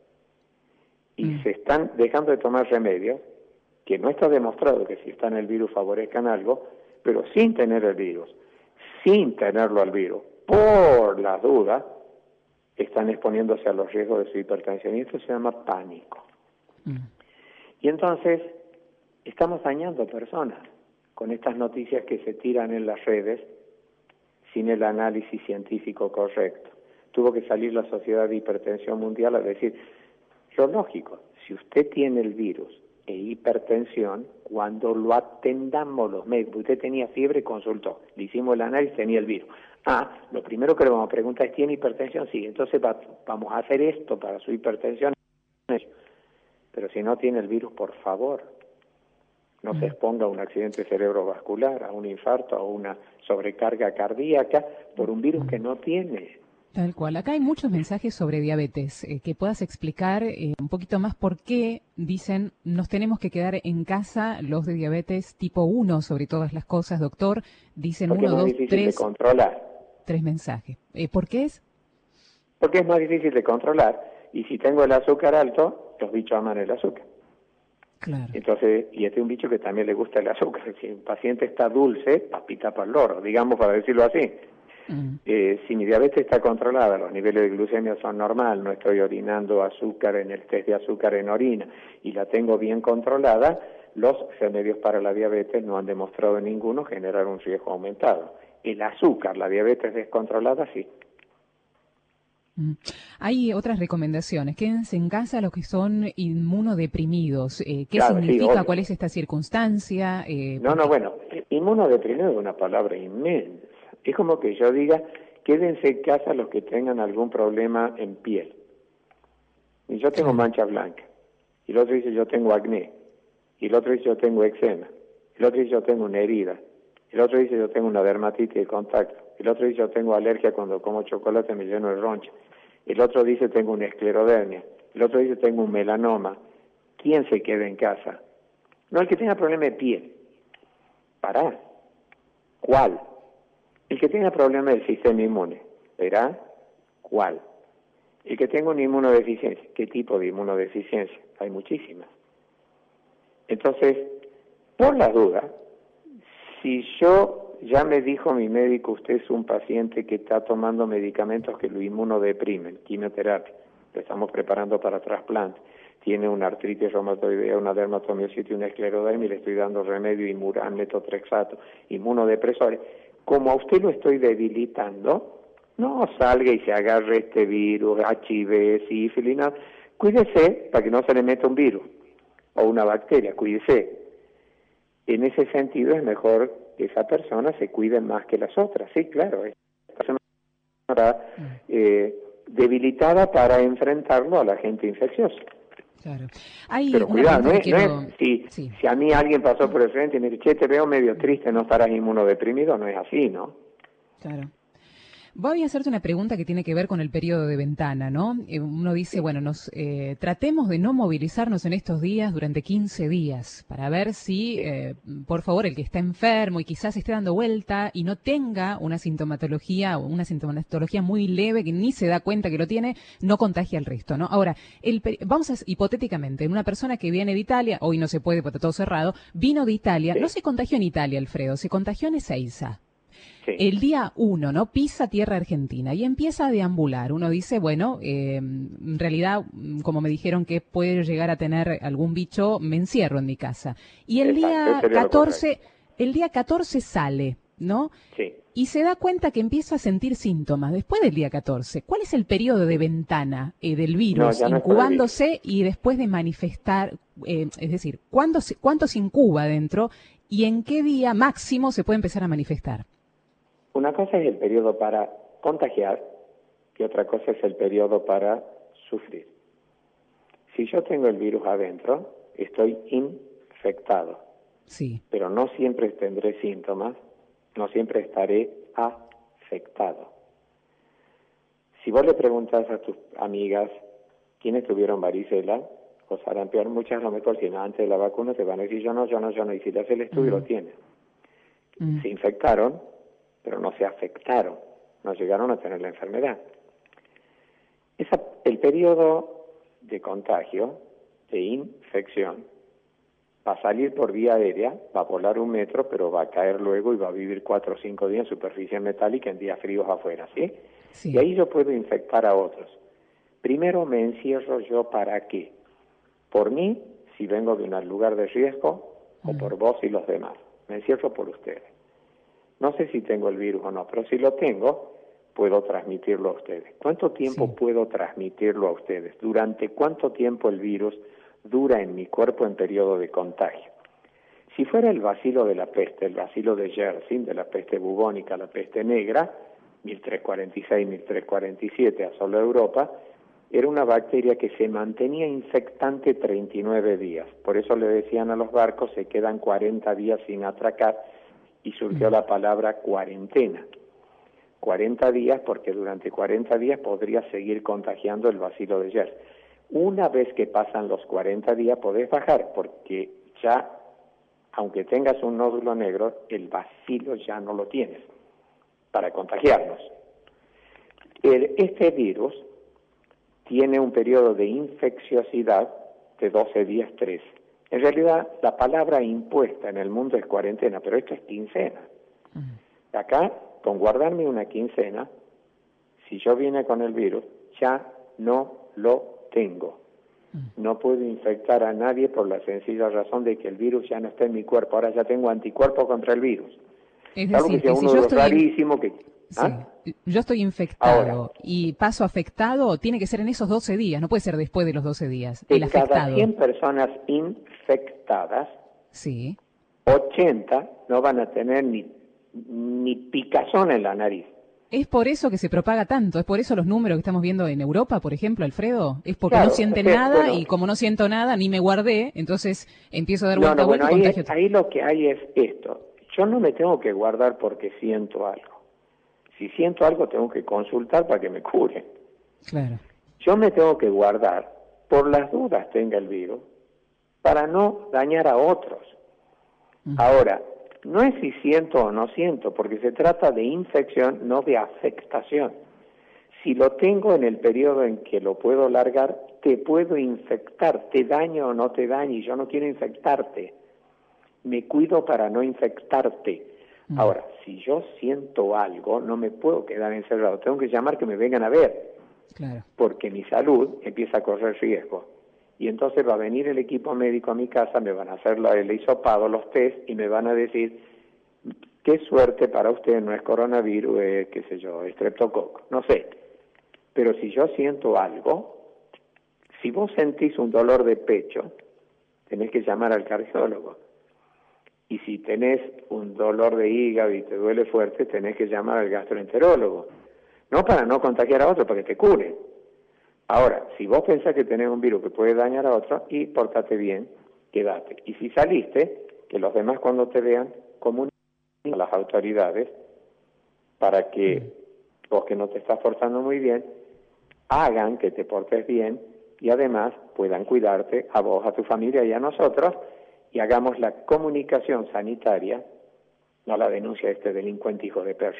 Y se están dejando de tomar remedios que no está demostrado que si están el virus favorezcan algo, pero sin tener el virus, sin tenerlo al virus, por las dudas, están exponiéndose a los riesgos de su hipertensión. Y esto se llama pánico. Y entonces, estamos dañando personas con estas noticias que se tiran en las redes sin el análisis científico correcto. Tuvo que salir la Sociedad de Hipertensión Mundial a decir, lo lógico, si usted tiene el virus e hipertensión, cuando lo atendamos los médicos, usted tenía fiebre, consultó, le hicimos el análisis, tenía el virus. Lo primero que le vamos a preguntar es, ¿tiene hipertensión? Sí, entonces vamos a hacer esto para su hipertensión. Pero si no tiene el virus, por favor, no se exponga a un accidente cerebrovascular, a un infarto, a una sobrecarga cardíaca por un virus que no tiene. Tal cual. Acá hay muchos mensajes sobre diabetes. Que puedas explicar un poquito más por qué dicen nos tenemos que quedar en casa los de diabetes tipo 1 sobre todas las cosas, doctor. Dicen Porque 1, es más 2, difícil 3. de controlar. 3 mensajes. ¿Por qué es? Porque es más difícil de controlar. Y si tengo el azúcar alto, los bichos aman el azúcar. Claro. Entonces, y este es un bicho que también le gusta el azúcar. Si un paciente está dulce, papita para el loro, digamos, para decirlo así. Si mi diabetes está controlada, los niveles de glucemia son normal, no estoy orinando azúcar en el test de azúcar en orina y la tengo bien controlada, los remedios para la diabetes no han demostrado ninguno generar un riesgo aumentado. El azúcar, la diabetes descontrolada, sí. Hay otras recomendaciones. Quédense en casa los que son inmunodeprimidos. ¿Qué Claro, significa? sí, ¿Cuál es esta circunstancia? Bueno, inmunodeprimido es una palabra inmensa. Es como que yo diga, quédense en casa los que tengan algún problema en piel. Y yo tengo mancha blanca. Y el otro dice, yo tengo acné. Y el otro dice, yo tengo eczema. El otro dice, yo tengo una herida. El otro dice, yo tengo una dermatitis de contacto. El otro dice, yo tengo alergia cuando como chocolate me lleno de roncha. El otro dice, tengo una esclerodermia. El otro dice, tengo un melanoma. ¿Quién se queda en casa? No el que tenga problema de piel. Pará. ¿Cuál? El que tenga problema del sistema inmune. ¿Verá? ¿Cuál? El que tenga una inmunodeficiencia. ¿Qué tipo de inmunodeficiencia? Hay muchísimas. Entonces, por la duda, si ya me dijo mi médico, usted es un paciente que está tomando medicamentos que lo inmunodeprimen, quimioterapia, lo estamos preparando para trasplante, tiene una artritis reumatoidea, una dermatomiositis, una esclerodermia y le estoy dando remedio Imuran, metotrexato, inmunodepresores, como a usted lo estoy debilitando, no salga y se agarre este virus, HIV, sífilis, no. Cuídese para que no se le meta un virus o una bacteria, cuídese. En ese sentido es mejor que esa persona se cuide más que las otras. Sí, claro, es una persona debilitada para enfrentarlo a la gente infecciosa. Claro. Pero cuidado, si a mí alguien pasó por el frente y me dice, che, te veo medio triste, no estarás inmunodeprimido, no es así, ¿no? Claro. Voy a hacerte una pregunta que tiene que ver con el periodo de ventana, ¿no? Uno dice, bueno, tratemos de no movilizarnos en estos días durante 15 días para ver si, por favor, el que está enfermo y quizás esté dando vuelta y no tenga una sintomatología muy leve, que ni se da cuenta que lo tiene, no contagia al resto, ¿no? Ahora, vamos a, hipotéticamente, una persona que viene de Italia, hoy no se puede porque está todo cerrado, vino de Italia, no se contagió en Italia, Alfredo, se contagió en Ezeiza. Sí. El día 1, ¿no? Pisa tierra argentina y empieza a deambular. Uno dice, bueno, en realidad, como me dijeron que puede llegar a tener algún bicho, me encierro en mi casa. Y el día 14 sale, ¿no? Sí. Y se da cuenta que empieza a sentir síntomas. Después del día 14, ¿cuál es el periodo de ventana del virus incubándose y después de manifestar? Es decir, ¿cuánto se incuba dentro y en qué día máximo se puede empezar a manifestar? Una cosa es el periodo para contagiar y otra cosa es el periodo para sufrir. Si yo tengo el virus adentro, estoy infectado. Sí. Pero no siempre tendré síntomas, no siempre estaré afectado. Si vos le preguntas a tus amigas quiénes tuvieron varicela o sarampión, muchas a lo mejor si no antes de la vacuna te van a decir yo no, y si le haces el estudio lo tienen. Se infectaron, pero no se afectaron, no llegaron a tener la enfermedad. El periodo de contagio, de infección, va a salir por vía aérea, va a volar 1 metro, pero va a caer luego y va a vivir 4 o 5 días en superficie metálica en días fríos afuera, ¿sí? Sí. Y ahí yo puedo infectar a otros. Primero me encierro yo, ¿para qué? Por mí, si vengo de un lugar de riesgo, o por vos y los demás. Me encierro por ustedes. No sé si tengo el virus o no, pero si lo tengo, puedo transmitirlo a ustedes. ¿Cuánto tiempo puedo transmitirlo a ustedes? ¿Durante cuánto tiempo el virus dura en mi cuerpo en periodo de contagio? Si fuera el bacilo de la peste, el bacilo de Yersin, de la peste bubónica, la peste negra, 1346, 1347 asoló Europa, era una bacteria que se mantenía infectante 39 días. Por eso le decían a los barcos, se quedan 40 días sin atracar, y surgió la palabra cuarentena. 40 días porque durante 40 días podrías seguir contagiando el bacilo de Yersinia. Una vez que pasan los 40 días podés bajar, porque ya, aunque tengas un nódulo negro, el bacilo ya no lo tienes para contagiarnos. Este virus tiene un periodo de infecciosidad de 12 días, 13. En realidad, la palabra impuesta en el mundo es cuarentena, pero esto es quincena. Acá, con guardarme una quincena, si yo vine con el virus, ya no lo tengo. No puedo infectar a nadie por la sencilla razón de que el virus ya no está en mi cuerpo. Ahora ya tengo anticuerpos contra el virus. Es decir, que si yo estoy rarísimo que... ¿Ah? Sí, yo estoy infectado Ahora, y paso afectado, tiene que ser en esos 12 días, no puede ser después de los 12 días. De El afectado. cada 100 personas infectadas, Sí. 80 no van a tener ni picazón en la nariz. Es por eso que se propaga tanto, es por eso los números que estamos viendo en Europa, por ejemplo, Alfredo, es porque Claro, no sienten es que, nada, bueno, y como no siento nada, ni me guardé, entonces empiezo a dar No, vuelta a vuelta y bueno, contagio. ahí lo que hay es esto. Yo no me tengo que guardar porque siento algo. Si siento algo, tengo que consultar para que me cure. Claro. Yo me tengo que guardar por las dudas tenga el virus para no dañar a otros. Ahora, no es si siento o no siento, porque se trata de infección, no de afectación. Si lo tengo en el periodo en que lo puedo largar, te puedo infectar, te daño o no te daño, y yo no quiero infectarte. Me cuido para no infectarte. Ahora, si yo siento algo, no me puedo quedar encerrado, tengo que llamar que me vengan a ver, Claro. porque mi salud empieza a correr riesgo. Y entonces va a venir el equipo médico a mi casa, me van a hacer el hisopado, los test, y me van a decir, qué suerte para usted, no es coronavirus, qué sé yo, estreptococo, no sé. Pero si yo siento algo, si vos sentís un dolor de pecho, tenés que llamar al cardiólogo. Y si tenés un dolor de hígado y te duele fuerte, tenés que llamar al gastroenterólogo. No para no contagiar a otro, para que te cure. Ahora, si vos pensás que tenés un virus que puede dañar a otro, y pórtate bien, quédate. Y si saliste, que los demás cuando te vean, comuniquen a las autoridades para que vos que no te estás portando muy bien, hagan que te portes bien y además puedan cuidarte a vos, a tu familia y a nosotros, y hagamos la comunicación sanitaria, no la denuncia de este delincuente hijo de perro.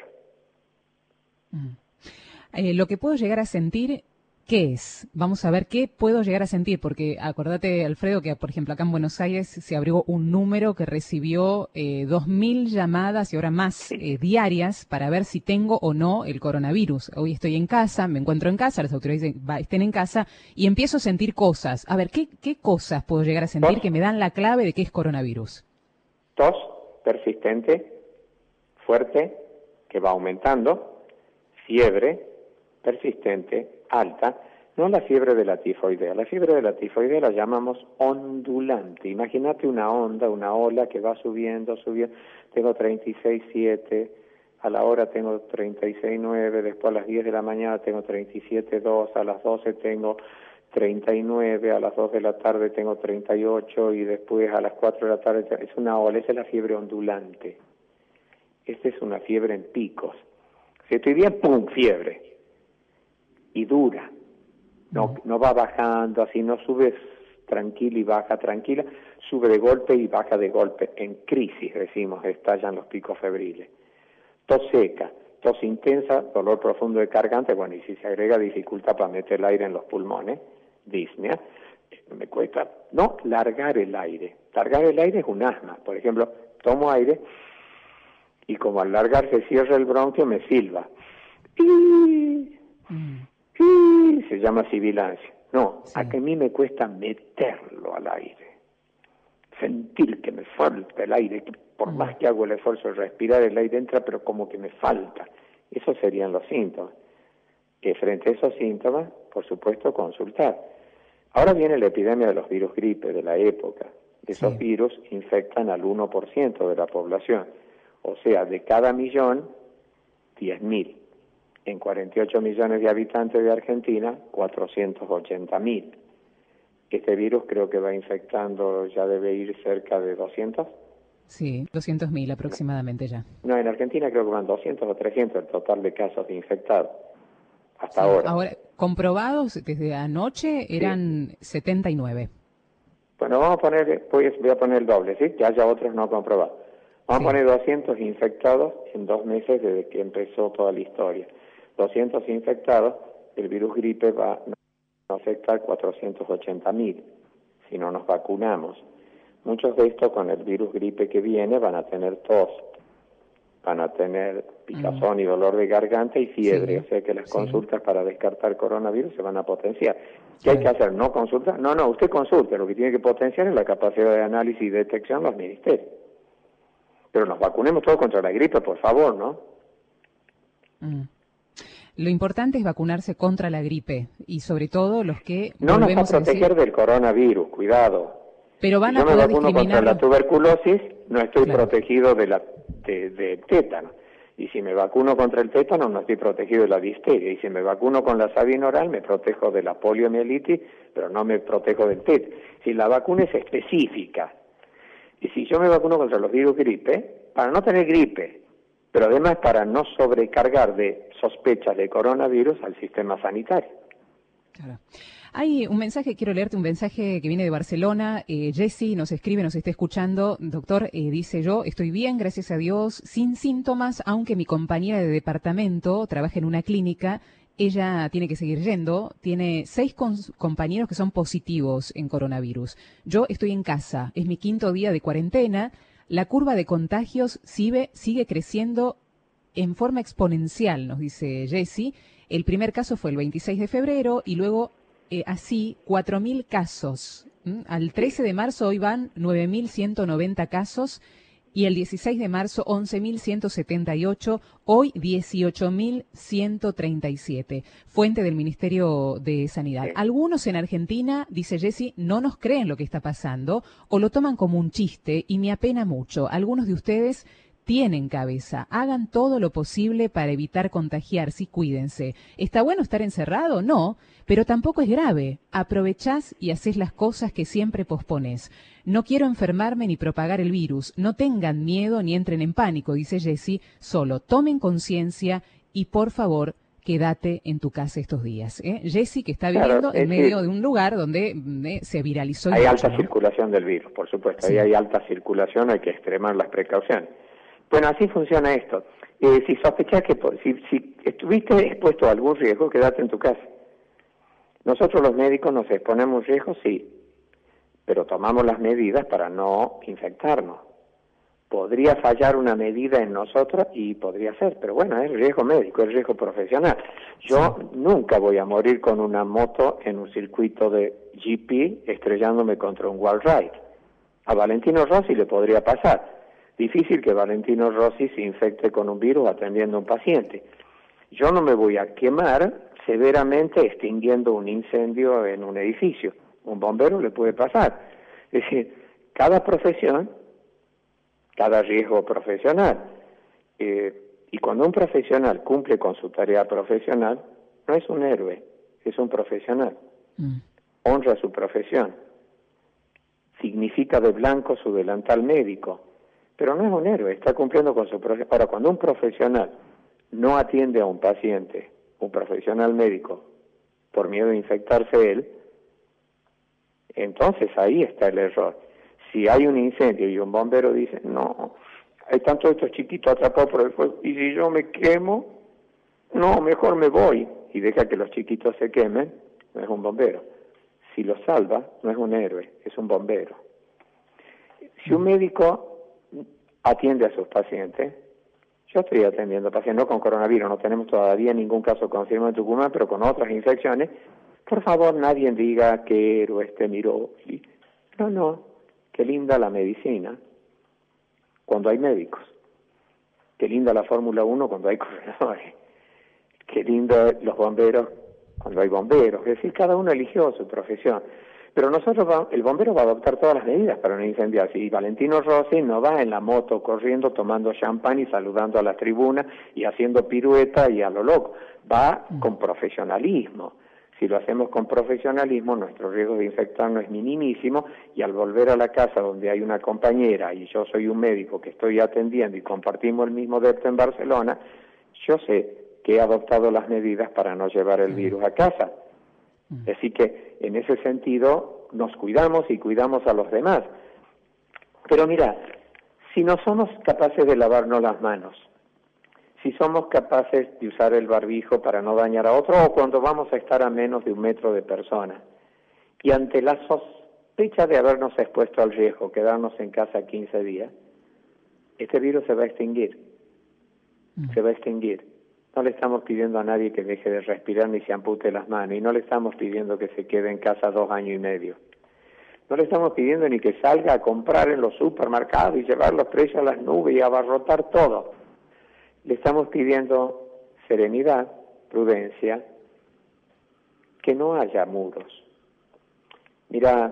Lo que puedo llegar a sentir, ¿qué es? Vamos a ver qué puedo llegar a sentir, porque acordate, Alfredo, que por ejemplo acá en Buenos Aires se abrió un número que recibió 2.000 llamadas y ahora más diarias para ver si tengo o no el coronavirus. Hoy estoy en casa, me encuentro en casa, las autoridades dicen, estén en casa, y empiezo a sentir cosas. A ver, ¿qué cosas puedo llegar a sentir que me dan la clave de qué es coronavirus? Tos persistente, fuerte, que va aumentando, fiebre persistente, alta, no la fiebre de la tifoidea. La fiebre de la tifoidea la llamamos ondulante. Imagínate una onda, una ola que va subiendo, subiendo. Tengo 36,7, a la hora tengo 36,9, después a las 10 de la mañana tengo 37,2, a las 12 tengo 39, a las 2 de la tarde tengo 38 y después a las 4 de la tarde es una ola, esa es la fiebre ondulante. Esta es una fiebre en picos. Si estoy bien, ¡pum!, fiebre. Y dura, no va bajando, así no sube tranquila y baja tranquila, sube de golpe y baja de golpe, en crisis decimos, estallan los picos febriles. Tos seca, tos intensa, dolor profundo de garganta, bueno, y si se agrega dificultad para meter el aire en los pulmones, disnea, me cuesta, no, largar el aire es un asma, por ejemplo, tomo aire y como al largar se cierra el bronquio me silba. Se llama sibilancia. No, sí. A que a mí me cuesta meterlo al aire. Sentir que me falta el aire. Por más que hago el esfuerzo de respirar, el aire entra, pero como que me falta. Esos serían los síntomas. Que frente a esos síntomas, por supuesto, consultar. Ahora viene la epidemia de los virus gripe de la época. Esos virus infectan al 1% de la población. O sea, de cada millón, 10.000. En 48 millones de habitantes de Argentina, 480.000. Este virus creo que va infectando, ya debe ir cerca de 200. Sí, 200.000 aproximadamente ya. No, en Argentina creo que van 200 o 300 el total de casos de infectados hasta Sí, ahora. ahora, comprobados desde anoche eran 79. Bueno, vamos a poner, voy a poner el doble, ¿sí? Que haya otros no comprobados. Vamos a poner 200 infectados en 2 meses desde que empezó toda la historia. 200 infectados, el virus gripe va a afectar 480.000 si no nos vacunamos. Muchos de estos con el virus gripe que viene van a tener tos, van a tener picazón y dolor de garganta y fiebre, o sea que las consultas para descartar coronavirus se van a potenciar. ¿Qué hay que hacer? ¿No consultar? No, usted consulte, lo que tiene que potenciar es la capacidad de análisis y detección de los ministerios. Pero nos vacunemos todos contra la gripe, por favor, ¿no? Lo importante es vacunarse contra la gripe y sobre todo los que no nos va a proteger del coronavirus, cuidado. Pero van si a yo me poder vacuno discriminar contra la tuberculosis, no estoy Claro. protegido del tétano. Y si me vacuno contra el tétano, no estoy protegido de la difteria. Y si me vacuno con la sabina oral, me protejo de la poliomielitis, pero no me protejo del tétano. Si la vacuna es específica, y si yo me vacuno contra los virus gripe, para no tener gripe, pero además para no sobrecargar de sospechas de coronavirus al sistema sanitario. Claro. Hay un mensaje, quiero leerte un mensaje que viene de Barcelona. Jessy nos escribe, nos está escuchando. Doctor, dice yo, estoy bien, gracias a Dios, sin síntomas, aunque mi compañera de departamento trabaja en una clínica. Ella tiene que seguir yendo. Tiene 6 compañeros que son positivos en coronavirus. Yo estoy en casa, es mi 5º día de cuarentena. La curva de contagios sigue creciendo en forma exponencial, nos dice Jessy. El primer caso fue el 26 de febrero y luego así 4.000 casos. Al 13 de marzo hoy van 9.190 casos y el 16 de marzo 11.178, hoy 18.137. Fuente del Ministerio de Sanidad. Sí. Algunos en Argentina, dice Jessy, no nos creen lo que está pasando o lo toman como un chiste y me apena mucho. Algunos de ustedes tienen cabeza, hagan todo lo posible para evitar contagiarse y cuídense. ¿Está bueno estar encerrado? No, pero tampoco es grave. Aprovechás y haces las cosas que siempre posponés. No quiero enfermarme ni propagar el virus. No tengan miedo ni entren en pánico, dice Jessy. Solo tomen conciencia y por favor, quédate en tu casa estos días. Jessy, que está viviendo en medio de un lugar donde se viralizó. Hay alta circulación del virus, por supuesto. Ahí hay alta circulación, hay que extremar las precauciones. Bueno, así funciona esto. Si sospechás que si estuviste expuesto a algún riesgo, quédate en tu casa. Nosotros los médicos nos exponemos riesgos, sí, pero tomamos las medidas para no infectarnos. Podría fallar una medida en nosotros y podría ser, pero bueno, es riesgo médico, es riesgo profesional. Yo nunca voy a morir con una moto en un circuito de GP estrellándome contra un wall ride. A Valentino Rossi le podría pasar. Difícil que Valentino Rossi se infecte con un virus atendiendo a un paciente. Yo no me voy a quemar severamente extinguiendo un incendio en un edificio. Un bombero le puede pasar. Es decir, cada profesión, cada riesgo profesional. Y cuando un profesional cumple con su tarea profesional, no es un héroe, es un profesional. Honra su profesión. Significa de blanco su delantal médico. Pero no es un héroe, está cumpliendo con su profesión. Ahora, cuando un profesional no atiende a un paciente, un profesional médico, por miedo de infectarse él, entonces ahí está el error. Si hay un incendio y un bombero dice, no, hay tantos estos chiquitos atrapados por el fuego, y si yo me quemo, no, mejor me voy, y deja que los chiquitos se quemen, no es un bombero. Si los salva, no es un héroe, es un bombero. Si un médico atiende a sus pacientes, yo estoy atendiendo pacientes, no con coronavirus, no tenemos todavía ningún caso confirmado en Tucumán, pero con otras infecciones, por favor nadie diga que héroe este miró. No, qué linda la medicina cuando hay médicos, qué linda la Fórmula 1 cuando hay corredores, qué lindo los bomberos cuando hay bomberos, es decir, cada uno eligió su profesión. Pero el bombero va a adoptar todas las medidas para no incendiar. Si Valentino Rossi no va en la moto corriendo, tomando champán y saludando a la tribuna y haciendo pirueta y a lo loco. Va con profesionalismo. Si lo hacemos con profesionalismo, nuestro riesgo de infectarnos es minimísimo, y al volver a la casa donde hay una compañera y yo soy un médico que estoy atendiendo y compartimos el mismo depto en Barcelona, yo sé que he adoptado las medidas para no llevar el virus a casa. Así que, en ese sentido, nos cuidamos y cuidamos a los demás. Pero mira, si no somos capaces de lavarnos las manos, si somos capaces de usar el barbijo para no dañar a otro, o cuando vamos a estar a menos de 1 metro de persona, y ante la sospecha de habernos expuesto al riesgo, quedarnos en casa 15 días, este virus se va a extinguir. Se va a extinguir. No le estamos pidiendo a nadie que deje de respirar ni se ampute las manos, y no le estamos pidiendo que se quede en casa 2 años y medio. No le estamos pidiendo ni que salga a comprar en los supermercados y llevar los precios a las nubes y abarrotar todo. Le estamos pidiendo serenidad, prudencia, que no haya muros. Mira,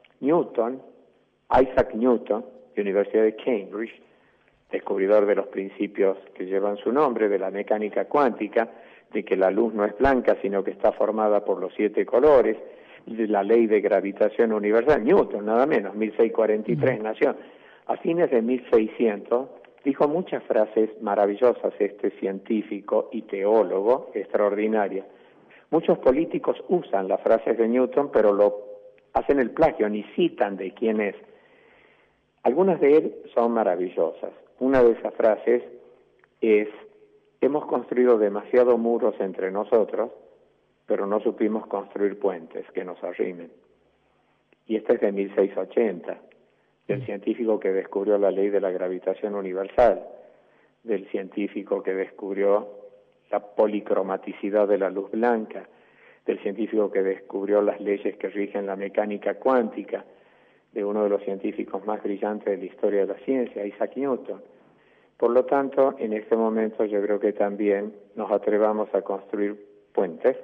Isaac Newton, de la Universidad de Cambridge, descubridor de los principios que llevan su nombre, de la mecánica cuántica, de que la luz no es blanca, sino que está formada por los 7 colores, de la ley de gravitación universal. Newton, nada menos, 1643 nació. A fines de 1600, dijo muchas frases maravillosas este científico y teólogo extraordinario. Muchos políticos usan las frases de Newton, pero hacen el plagio, ni citan de quién es. Algunas de él son maravillosas. Una de esas frases es: hemos construido demasiados muros entre nosotros, pero no supimos construir puentes que nos arrimen. Y esta es de 1680, del científico que descubrió la ley de la gravitación universal, del científico que descubrió la policromaticidad de la luz blanca, del científico que descubrió las leyes que rigen la mecánica cuántica, de uno de los científicos más brillantes de la historia de la ciencia, Isaac Newton. Por lo tanto, en este momento yo creo que también nos atrevamos a construir puentes.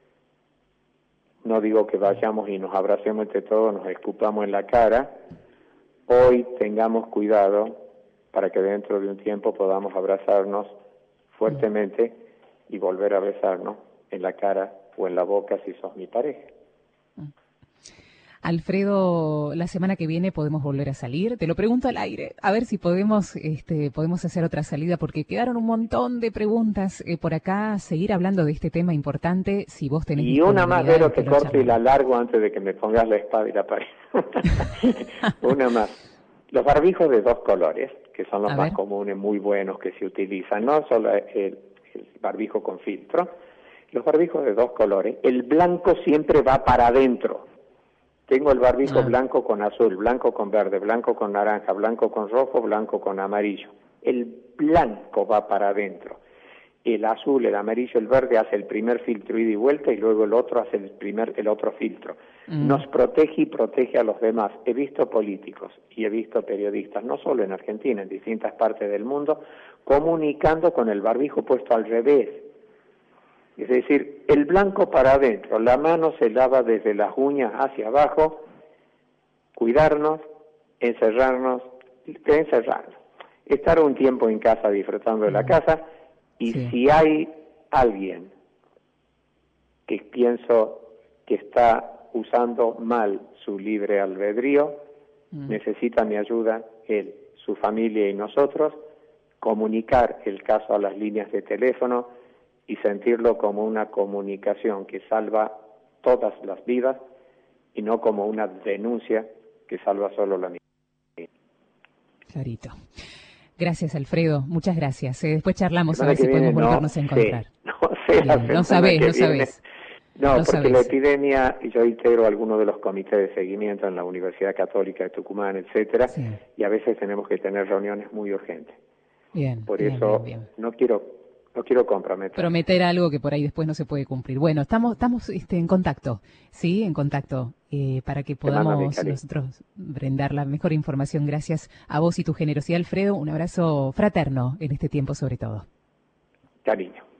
No digo que vayamos y nos abracemos entre todos, nos escupamos en la cara. Hoy tengamos cuidado para que dentro de un tiempo podamos abrazarnos fuertemente y volver a besarnos en la cara o en la boca si sos mi pareja. Alfredo, la semana que viene podemos volver a salir. Te lo pregunto al aire, a ver si podemos hacer otra salida, porque quedaron un montón de preguntas por acá. Seguir hablando de este tema importante, si vos tenés. Y una más, Vero, que corto y la largo antes de que me pongas la espada y la pared. Una más. Los barbijos de 2 colores, que son los más comunes, muy buenos que se utilizan, no solo el barbijo con filtro. Los barbijos de 2 colores, el blanco siempre va para adentro. Tengo el barbijo blanco con azul, blanco con verde, blanco con naranja, blanco con rojo, blanco con amarillo. El blanco va para adentro. El azul, el amarillo, el verde hace el primer filtro ida y vuelta, y luego el otro hace el otro filtro. Nos protege y protege a los demás. He visto políticos y he visto periodistas, no solo en Argentina, en distintas partes del mundo, comunicando con el barbijo puesto al revés. Es decir, el blanco para adentro, la mano se lava desde las uñas hacia abajo, cuidarnos, encerrarnos, estar un tiempo en casa disfrutando de la casa, y si hay alguien que pienso que está usando mal su libre albedrío, necesita mi ayuda, él, su familia y nosotros, comunicar el caso a las líneas de teléfono y sentirlo como una comunicación que salva todas las vidas y no como una denuncia que salva solo la mía. Clarito. Gracias, Alfredo. Muchas gracias. Después charlamos a ver si podemos volvernos a encontrar. No sabés. No, porque la epidemia, y yo integro algunos de los comités de seguimiento en la Universidad Católica de Tucumán, etcétera, y a veces tenemos que tener reuniones muy urgentes. Por eso no quiero comprometer. Prometer algo que por ahí después no se puede cumplir. Bueno, estamos en contacto, ¿sí? En contacto, para que podamos nosotros brindar la mejor información. Gracias a vos y tu generosidad, Alfredo. Un abrazo fraterno en este tiempo, sobre todo. Cariño.